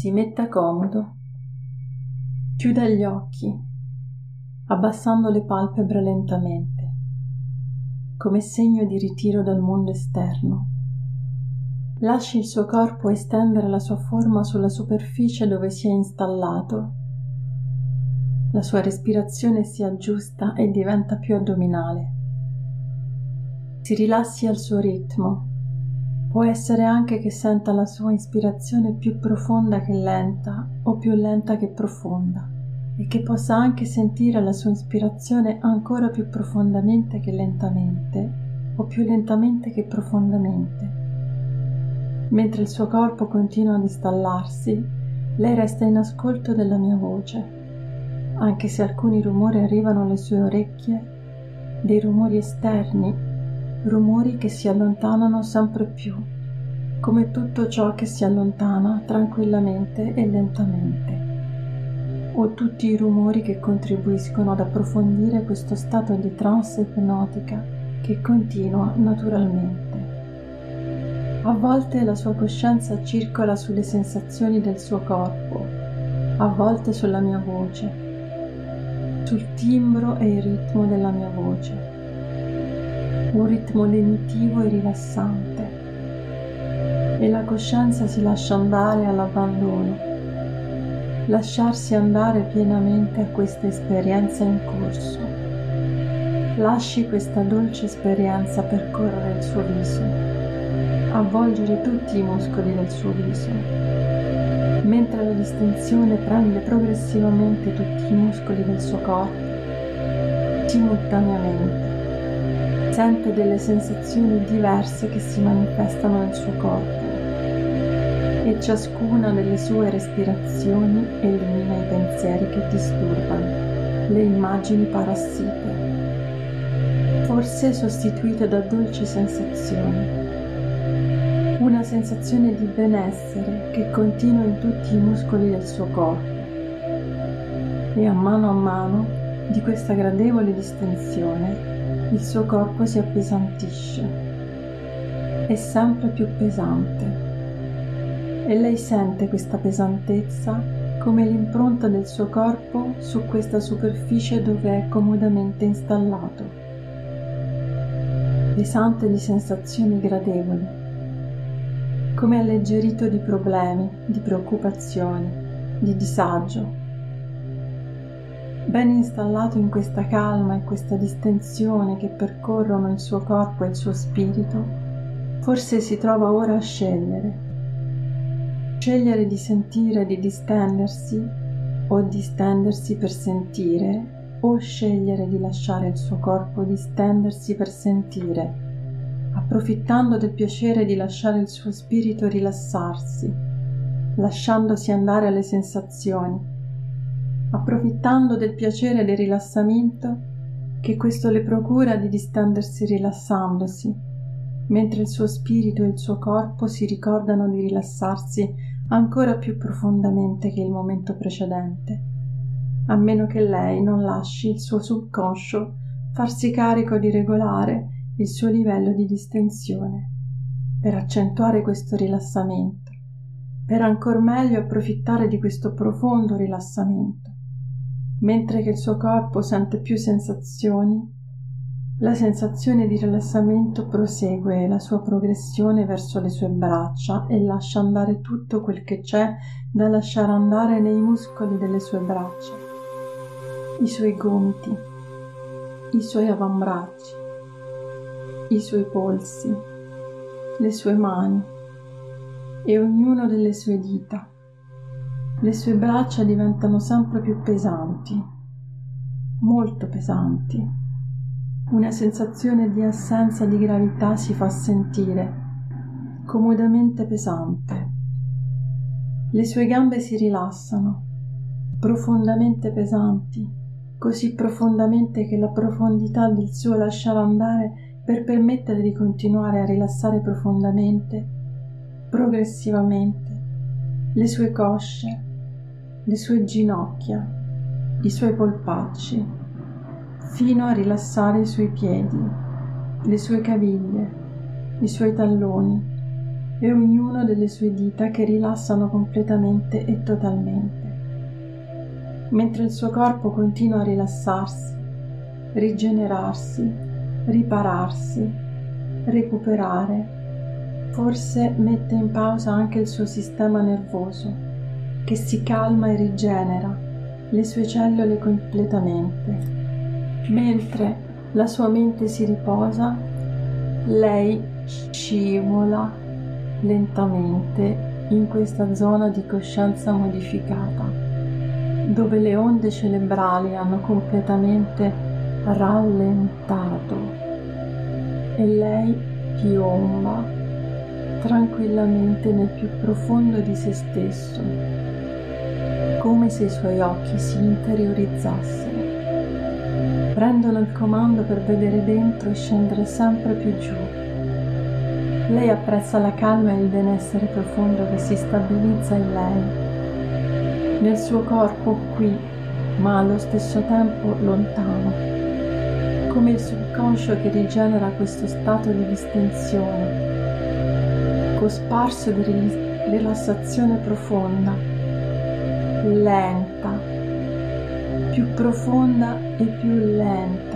Si metta comodo, chiuda gli occhi, abbassando le palpebre lentamente, come segno di ritiro dal mondo esterno. Lasci il suo corpo estendere la sua forma sulla superficie dove si è installato. La sua respirazione si aggiusta e diventa più addominale. Si rilassi al suo ritmo. Può essere anche che senta la sua ispirazione più profonda che lenta o più lenta che profonda e che possa anche sentire la sua ispirazione ancora più profondamente che lentamente o più lentamente che profondamente. Mentre il suo corpo continua ad installarsi, lei resta in ascolto della mia voce, anche se alcuni rumori arrivano alle sue orecchie, dei rumori esterni, rumori che si allontanano sempre più, come tutto ciò che si allontana tranquillamente e lentamente, o tutti i rumori che contribuiscono ad approfondire questo stato di trance ipnotica che continua naturalmente. A volte la sua coscienza circola sulle sensazioni del suo corpo, a volte sulla mia voce, sul timbro e il ritmo della mia voce. Un ritmo lenitivo e rilassante, e la coscienza si lascia andare all'abbandono, lasciarsi andare pienamente a questa esperienza in corso. Lasci questa dolce esperienza percorrere il suo viso, avvolgere tutti i muscoli del suo viso, mentre la distensione prende progressivamente tutti i muscoli del suo corpo, simultaneamente. Sente delle sensazioni diverse che si manifestano nel suo corpo e ciascuna delle sue respirazioni elimina i pensieri che disturbano, le immagini parassite, forse sostituite da dolci sensazioni. Una sensazione di benessere che continua in tutti i muscoli del suo corpo e a mano di questa gradevole distensione il suo corpo si appesantisce, è sempre più pesante e lei sente questa pesantezza come l'impronta del suo corpo su questa superficie dove è comodamente installato, pesante di sensazioni gradevoli, come alleggerito di problemi, di preoccupazioni, di disagio. Ben installato in questa calma e questa distensione che percorrono il suo corpo e il suo spirito, forse si trova ora a scegliere di sentire, di distendersi, o distendersi per sentire, o scegliere di lasciare il suo corpo distendersi per sentire, approfittando del piacere di lasciare il suo spirito rilassarsi, lasciandosi andare alle sensazioni, approfittando del piacere del rilassamento che questo le procura di distendersi rilassandosi, mentre il suo spirito e il suo corpo si ricordano di rilassarsi ancora più profondamente che il momento precedente, a meno che lei non lasci il suo subconscio farsi carico di regolare il suo livello di distensione, per accentuare questo rilassamento, per ancor meglio approfittare di questo profondo rilassamento. Mentre che il suo corpo sente più sensazioni, la sensazione di rilassamento prosegue la sua progressione verso le sue braccia e lascia andare tutto quel che c'è da lasciare andare nei muscoli delle sue braccia, i suoi gomiti, i suoi avambracci, i suoi polsi, le sue mani e ognuno delle sue dita. Le sue braccia diventano sempre più pesanti, molto pesanti. Una sensazione di assenza di gravità si fa sentire, comodamente pesante. Le sue gambe si rilassano, profondamente pesanti, così profondamente che la profondità del suo lasciare andare per permettere di continuare a rilassare profondamente, progressivamente, le sue cosce, le sue ginocchia, i suoi polpacci, fino a rilassare i suoi piedi, le sue caviglie, i suoi talloni, e ognuno delle sue dita che rilassano completamente e totalmente, mentre il suo corpo continua a rilassarsi, rigenerarsi, ripararsi, recuperare. Forse mette in pausa anche il suo sistema nervoso, che si calma e rigenera le sue cellule completamente. Mentre la sua mente si riposa, lei scivola lentamente in questa zona di coscienza modificata, dove le onde cerebrali hanno completamente rallentato e lei piomba tranquillamente nel più profondo di se stesso, come se i suoi occhi si interiorizzassero, prendono il comando per vedere dentro e scendere sempre più giù. Lei apprezza la calma e il benessere profondo che si stabilizza in lei, nel suo corpo qui, ma allo stesso tempo lontano, come il subconscio che rigenera questo stato di distensione, cosparso di rilassazione profonda, lenta, più profonda e più lenta.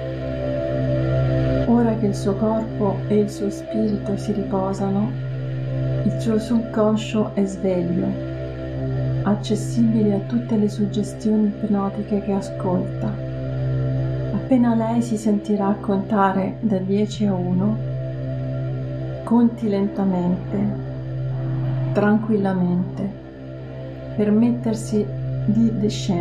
Ora che il suo corpo e il suo spirito si riposano, il suo subconscio è sveglio, accessibile a tutte le suggestioni ipnotiche che ascolta. Appena lei si sentirà contare da 10 a 1, conti lentamente, tranquillamente, permettersi di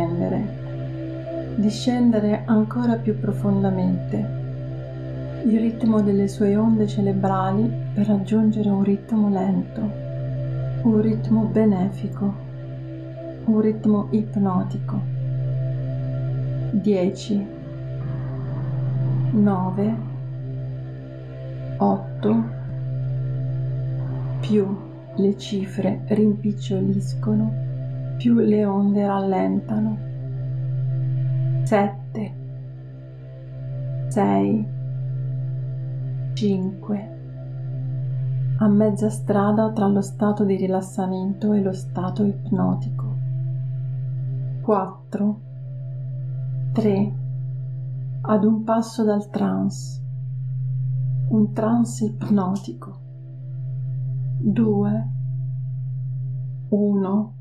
discendere ancora più profondamente il ritmo delle sue onde cerebrali per raggiungere un ritmo lento, un ritmo benefico, un ritmo ipnotico. 10, 9, 8, più le cifre rimpiccioliscono, più le onde rallentano. 7, 6, 5, a mezza strada tra lo stato di rilassamento e lo stato ipnotico. 4, 3, ad un passo dal trance, un trance ipnotico. 2, 1.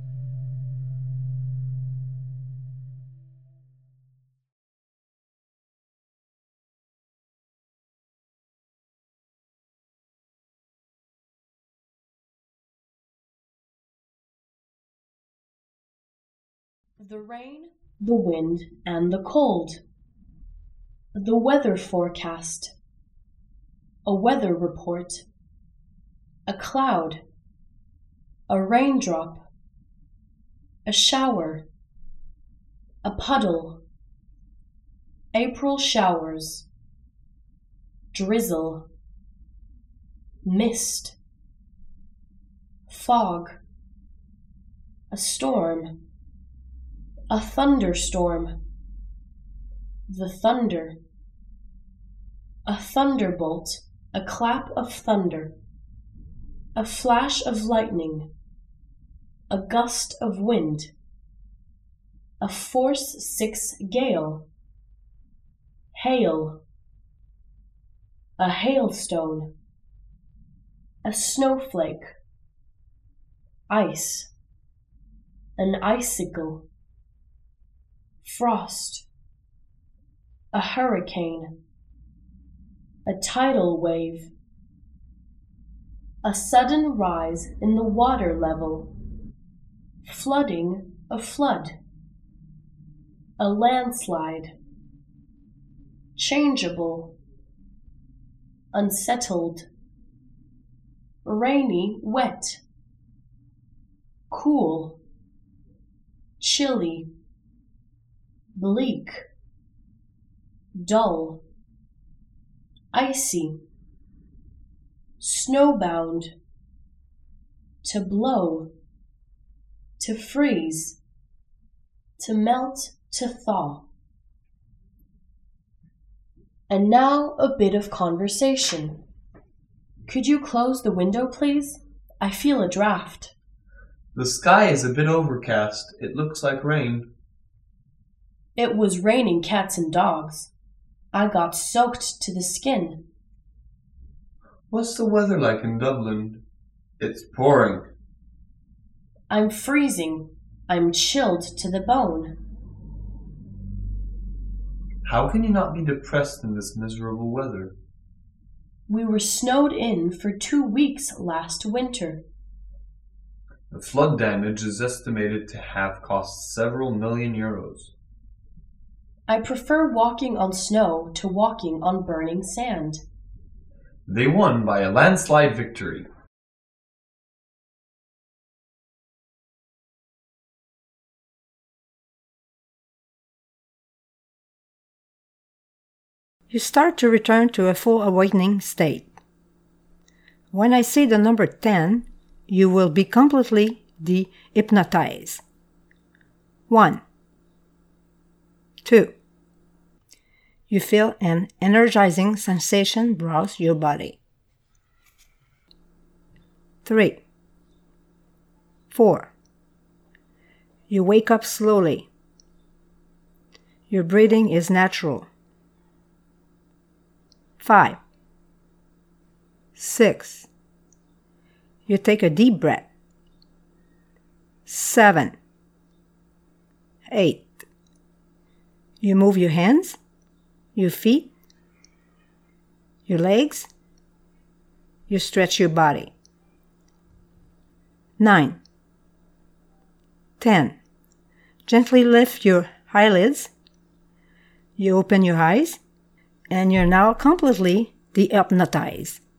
The rain, the wind, and the cold. The weather forecast. A weather report. A cloud. A raindrop. A shower. A puddle. April showers. Drizzle. Mist. Fog. A storm. A thunderstorm. The thunder. A thunderbolt, a clap of thunder. A flash of lightning. A gust of wind. A force 6 gale. Hail. A hailstone. A snowflake. Ice. An icicle. Frost. A hurricane. A tidal wave. A sudden rise in the water level. Flooding a flood. A landslide. Changeable. Unsettled. Rainy, wet. Cool. Chilly. Bleak. Dull. Icy. Snowbound. To blow. To freeze. To melt, to thaw. And now a bit of conversation. Could you close the window, please? I feel a draft. The sky is a bit overcast. It looks like rain. It was raining cats and dogs. I got soaked to the skin. What's the weather like in Dublin? It's pouring. I'm freezing. I'm chilled to the bone. How can you not be depressed in this miserable weather? We were snowed in for 2 weeks last winter. The flood damage is estimated to have cost several million euros. I prefer walking on snow to walking on burning sand. They won by a landslide victory. You start to return to a full awakening state. When I say the number 10, you will be completely de-hypnotized. 1, 2. You feel an energizing sensation browse your body. 3, 4. You wake up slowly. Your breathing is natural. 5, 6. You take a deep breath. 7, 8. You move your hands, your feet, your legs. You stretch your body. 9, 10. Gently lift your eyelids. You open your eyes, and you're now completely de-hypnotized.